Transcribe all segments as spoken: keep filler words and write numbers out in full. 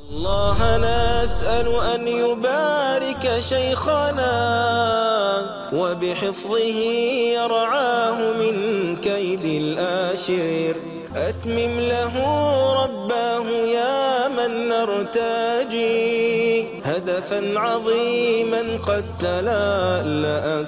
الله نسأل أن يبارك شيخنا وبحفظه يرعاه من كيد الآشر. أتمم له رباه يا من نرتجي هدفا عظيما قد تلألأ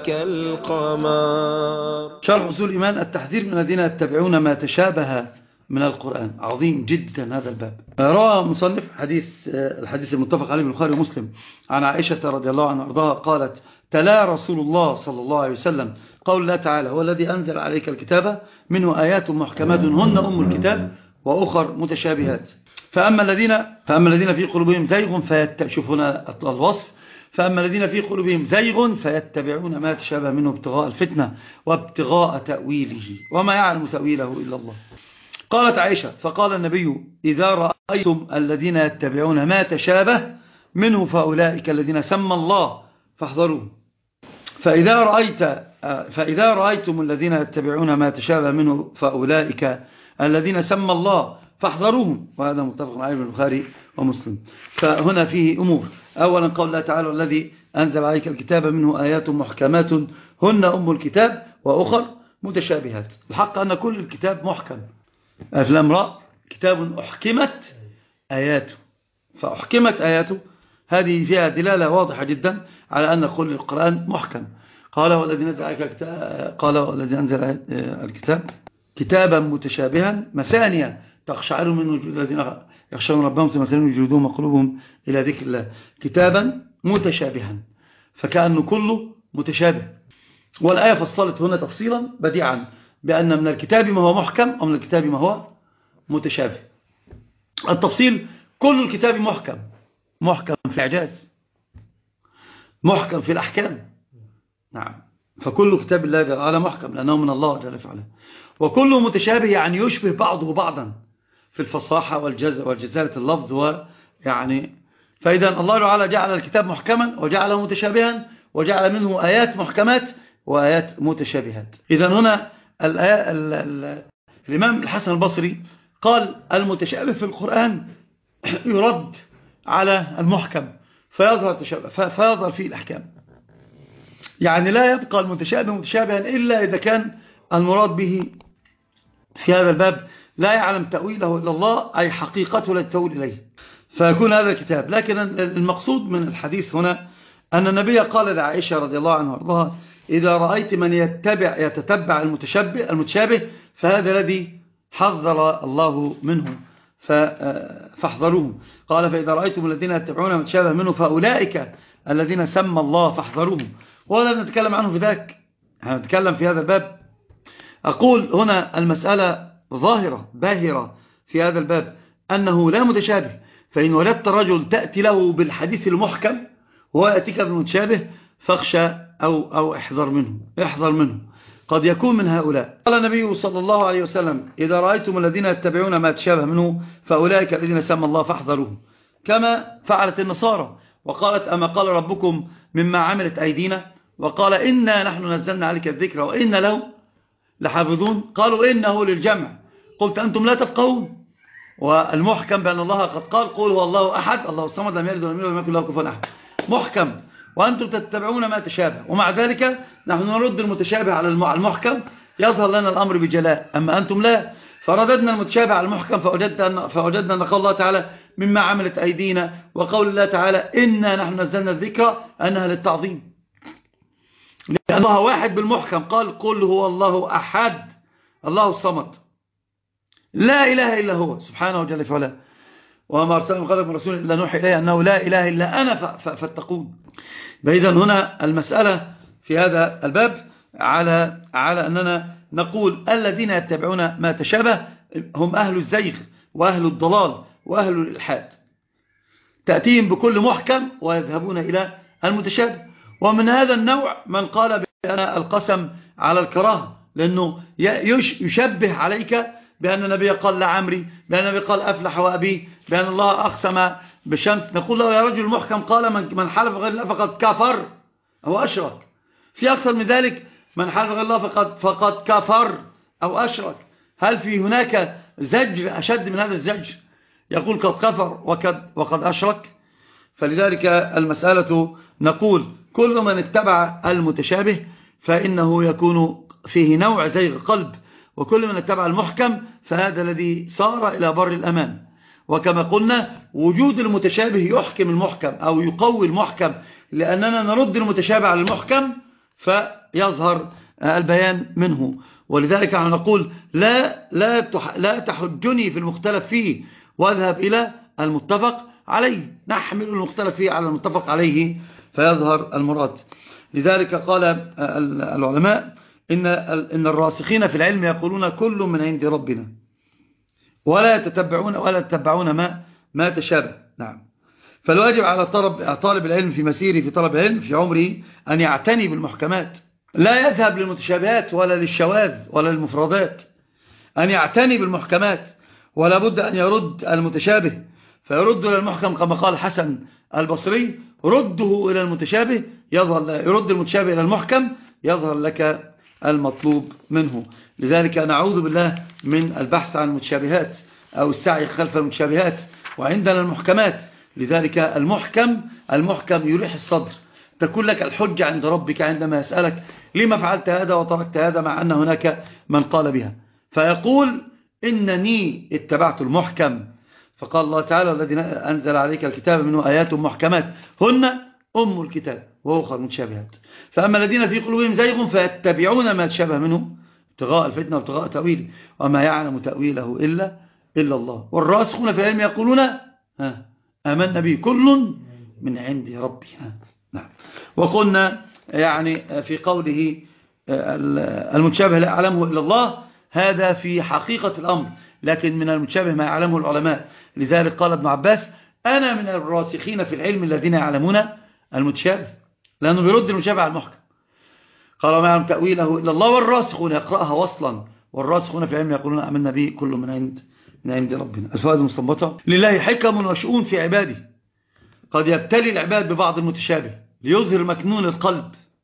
كالقمر. شرح أصول الإيمان التحذير من الذين يتبعون ما تشابه من القرآن. عظيم جدا هذا الباب. روى مصنف حديث الحديث المتفق عليه البخاري ومسلم عن عائشة رضي الله عنها وارضاها قالت: تلا رسول الله صلى الله عليه وسلم قول الله تعالى: هو الذي أنزل عليك الكتاب منه آيات محكمات هن أم الكتاب وأخر متشابهات فأما الذين فأما الذين في قلوبهم زيغ فيتشوفون الوصف فأما الذين في قلوبهم زيغ فيتبعون ما تشابه منه ابتغاء الفتنة وابتغاء تأويله وما يعلم تأويله إلا الله. قالت عائشة: فقال النبي: إذا رأيتم الذين يتبعون ما تشابه منه فأولئك الذين سمى الله فاحذروه. فإذا رأيت فإذا رأيتم الذين يتبعون ما تشابه منه فأولئك الذين سمى الله فاحذروهم. وهذا متفق عليه البخاري ومسلم. فهنا فيه أمور. أولا قول الله تعالى: الذي أنزل عليك الكتاب منه آيات محكمات هن أم الكتاب وأخر متشابهات. الحق أن كل الكتاب محكم. أفلام رأى كتاب أحكمت آياته، فأحكمت آياته هذه فيها دلالة واضحة جدا على أن كل القرآن محكم. قال: والذي نزل عليك الكتاب قال والذي أنزل الكتاب كتابا متشابها مثانية تقشعر من وجود الذين يخشون ربهم ثم تلين جلودهم وقلوبهم إلى ذكر الله. كتابا متشابها، فكأنه كله متشابه. والآية فصلت هنا تفصيلا بديعا بأن من الكتاب ما هو محكم ومن الكتاب ما هو متشابه. التفصيل: كل الكتاب محكم، محكم في الإعجاز، محكم في الأحكام. نعم، فكل كتاب الله جل وعلا محكم لأنه من الله جل وعلا. وكله متشابه يعني يشبه بعضه بعضا في الفصاحة والجزالة اللفظ ويعني. فإذا الله تعالى جعل الكتاب محكما وجعله متشابها وجعل منه آيات محكمات وآيات متشابهات. إذا هنا الإمام الحسن البصري قال: المتشابه في القرآن يرد على المحكم فيظهر, فيظهر فيه الأحكام. يعني لا يبقى المتشابه متشابها إلا إذا كان المراد به في هذا الباب لا يعلم تأويله إلا الله، أي حقيقته لا تؤول إليه، فيكون هذا الكتاب. لكن المقصود من الحديث هنا أن النبي قال لعائشة رضي الله عنها وارضاها: إذا رأيت من يتبع يتتبع المتشابه المتشابه فهذا الذي حذر الله منه فاحذروه. قال: فإذا رأيتم الذين يتبعون المتشابه منه فأولئك الذين سمى الله فاحذروهم. ولا نتكلم عنه في ذاك، نتكلم في هذا الباب. أقول هنا المسألة ظاهرة باهرة في هذا الباب أنه لا متشابه. فإن وجدت الرجل تأتي له بالحديث المحكم وهو يأتيك بالمتشابه فاخشى أو, أو احذر منه احذر منه قد يكون من هؤلاء. قال النبي صلى الله عليه وسلم: إذا رأيتم الذين يتبعون ما تشابه منه فأولئك الذين سمى الله فاحذروهم. كما فعلت النصارى وقالت: أما قال ربكم مما عملت أيدينا؟ وقال: إنا نحن نزلنا عليك الذكر وإن له لحافظون. قالوا: إنه للجمع. قلت: أنتم لا تفقهون. والمحكم بأن الله قد قال: قل هو الله أحد الله الصمد لم يلد ولم يولد ولم يكن له كفوا أحد. محكم، وأنتم تتبعون ما تشابه. ومع ذلك نحن نرد المتشابه على المحكم يظهر لنا الأمر بجلاء، أما أنتم لا. فرددنا المتشابه على المحكم فوجدنا, فوجدنا أن قول الله تعالى مما عملت أيدينا وقول الله تعالى إنا نحن نزلنا الذكر أنها للتعظيم، لأن الله واحد بالمحكم قال: قل هو الله أحد الله الصمد لا إله إلا هو سبحانه وجل فعلا، وما أرسلنا من قبلك من رسول إلا نوحي إليه أنه لا إله إلا أنا فاتقون. فإذا هنا المسألة في هذا الباب على على أننا نقول الذين يتبعون ما تشابه هم أهل الزيغ وأهل الضلال وأهل الإلحاد، تأتيهم بكل محكم ويذهبون إلى المتشابه. ومن هذا النوع من قال بأن القسم على الكراهة، لأنه يشبه عليك بأن النبي قال لعمري، بأن النبي قال أفلح وأبي، بأن الله أقسم بالشمس. نقول له: يا رجل المحكم قال من حلف غير الله فقد كفر أو أشرك. في أكثر من ذلك: من حلف غير الله فقد, فقد كفر أو أشرك. هل في هناك زجر أشد من هذا الزجر؟ يقول قد كفر وقد, وقد أشرك. فلذلك المسألة نقول كل من اتبع المتشابه فإنه يكون فيه نوع زيغ قلب، وكل من اتبع المحكم فهذا الذي صار إلى بر الأمان. وكما قلنا وجود المتشابه يحكم المحكم أو يقوي المحكم، لأننا نرد المتشابه على المحكم فيظهر البيان منه. ولذلك نقول لا, لا, لا تحجني في المختلف فيه واذهب إلى المتفق عليه، نحمل المختلف فيه على المتفق عليه فيظهر المراد. لذلك قال العلماء إن, إن الراسخين في العلم يقولون كل من عند ربنا ولا يتتبعون ولا يتبعون ما, ما تشابه. نعم. فالواجب على طالب العلم في مسيره في طلب العلم في عمره أن يعتني بالمحكمات، لا يذهب للمتشابهات ولا للشواذ ولا للمفردات، أن يعتني بالمحكمات، ولا بد أن يرد المتشابه فيرد إلى المحكم كما قال حسن البصري رده إلى المتشابه يظهر، يرد المتشابه إلى المحكم يظهر لك المطلوب منه. لذلك نعوذ بالله من البحث عن المتشابهات أو السعي خلف المتشابهات، وعندنا المحكمات. لذلك المحكم المحكم يريح الصدر، تكون لك الحجة عند ربك عندما يسألك لما فعلت هذا وتركت هذا مع أن هناك من قال بها، فيقول إنني اتبعت المحكم. فقال الله تعالى الذي أنزل عليك الكتاب منه آيات محكمات هن أم الكتاب وأخر متشابهات. فأما الذين في قلوبهم زيغ فيتبعون ما تشابه منه ابتغاء الفتنة وابتغاء تأويله وما يعلم تأويله إلا إلا الله. والراسخون في العلم يقولون ها آمنا به كل من عند ربنا. نعم. وقلنا يعني في قوله المتشابه لا يعلمه إلا الله، هذا في حقيقة الأمر، لكن من المتشابه ما يعلمه العلماء. لذلك قال ابن عباس أنا من الراسخين في العلم الذين يعلمون المتشابه، لأنه بيرد المتشابه على المحكم. قال ما يعلم تأويله إلا الله والراسخون يقرأها وصلا والراسخون في العلم يقولون آمنا به كل من عند من عند ربنا. الفوائد المستنبطة: لله حكم وشؤون في عباده، قد يبتلي العباد ببعض المتشابه ليظهر مكنون القلب،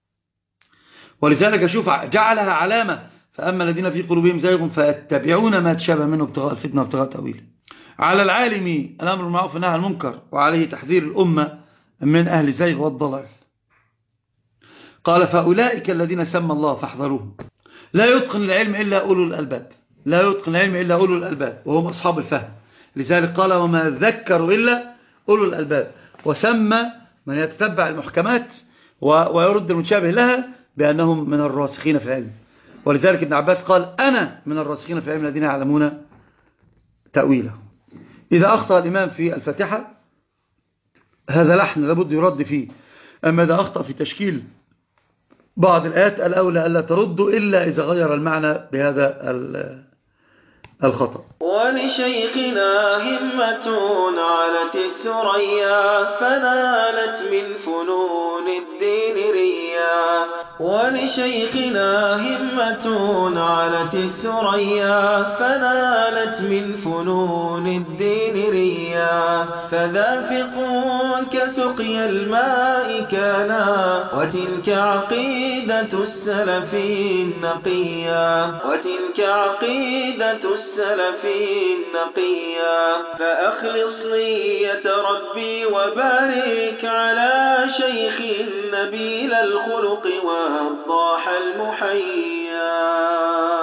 ولذلك شوف جعلها علامة: فأما الذين في قلوبهم زيغ فيتبعون ما تشابه منه ابتغاء الفتنة وابتغاء تأويله. على العالم الأمر بالمعروف والنهي عن المنكر، وعليه تحذير الأمة من أهل الزيغ والضلال. قال فأولئك الذين سمى الله فاحذروهم. لا يتقن العلم إلا أولو الألباب، لا يتقن العلم إلا أولو الألباب وهم أصحاب الفهم. لذلك قال وما ذكروا إلا أولو الألباب، وسمى من يتتبع المحكمات ويرد المتشابه لها بأنهم من الراسخين في العلم. ولذلك ابن عباس قال أنا من الراسخين في العلم الذين يعلمون تأويله. إذا أخطأ الإمام في الفاتحة هذا لحن لابد يرد فيه، أما إذا أخطأ في تشكيل بعض الآيات الأولى ألا ترد إلا إذا غير المعنى بهذا الخطأ. ولشيخنا همة علت الثريا فنالت من فنون الدين ريا. ولشيخنا همة علت الثريا فنالت من فنون الدين ريا. فذافق كسقي الماء كانا وتلك عقيدة السلف النقيا. وتلك عقيدة السلف النقيا. فأخلص نية ربي وبارك على شيخ نبيل الخلق وضاح المحيا.